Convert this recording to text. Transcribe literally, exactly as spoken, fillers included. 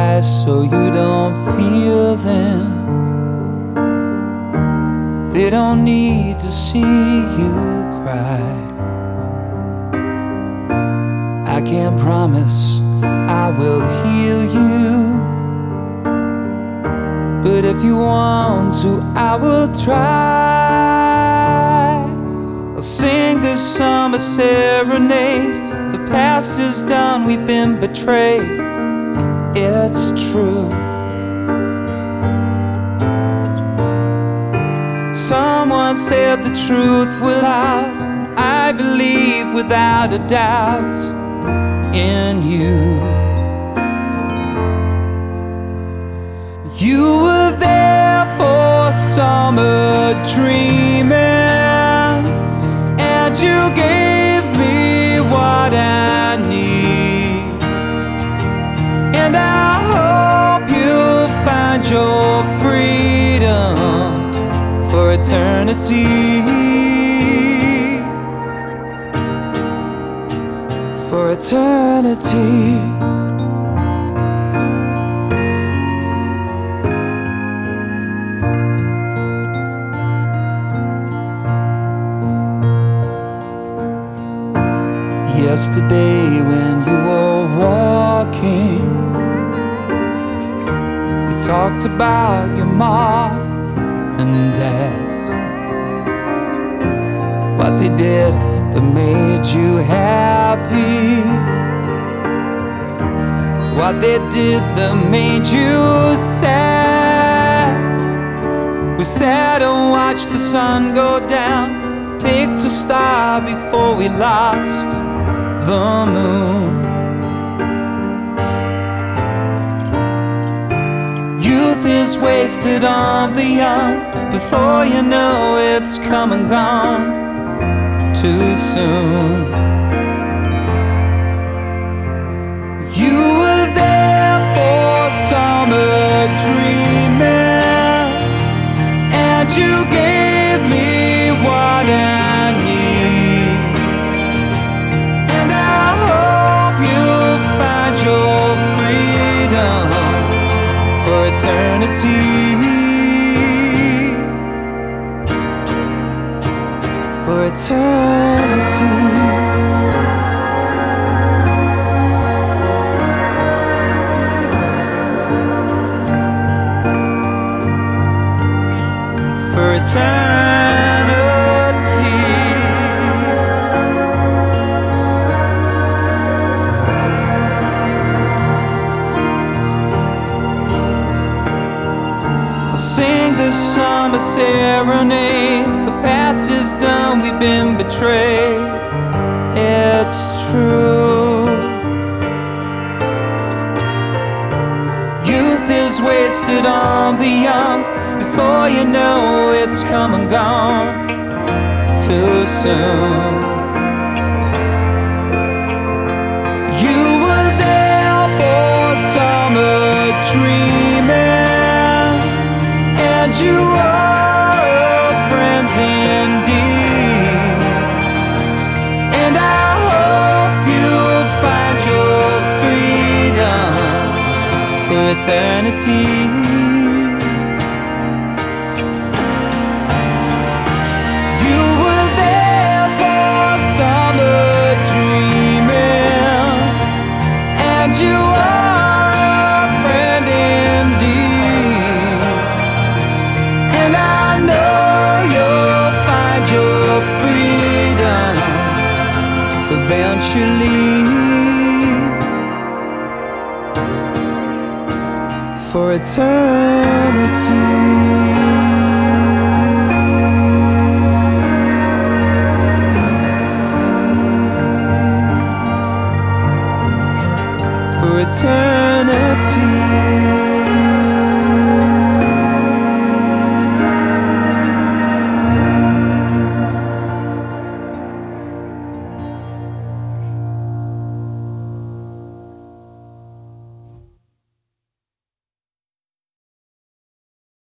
eyes so you don't feel them. They don't need to see you cry. I can't promise I will heal you, but if you want to, I will try. I'll sing this summer serenade. The past is done, we've been betrayed. It's true. Someone said the truth will out. I believe without a doubt in you. You were there for summer dreaming, and you gave me what I need. And I hope you'll find your freedom for eternity. For eternity. Yesterday when you were walking, you talked about your mom and dad, what they did that made you happy, what they did that made you sad. We sat and watched the sun go down, picked a star before we lost the moon. Youth is wasted on the young. Before you know it's come and gone too soon. You were there for summer dreaming, and you gave me what I need. And I hope you'll find your freedom for eternity. For eternity. For eternity. I'll sing this summer serenade. The past is done, we've been betrayed. It's true. Youth is wasted on the young. Before you know it's come and gone too soon. You were there for summer dreaming, and you are a friend indeed. And I hope you'll find your freedom for eternity. You were there for summer dreaming, and you are a friend indeed. And I know you'll find your freedom eventually. For eternity.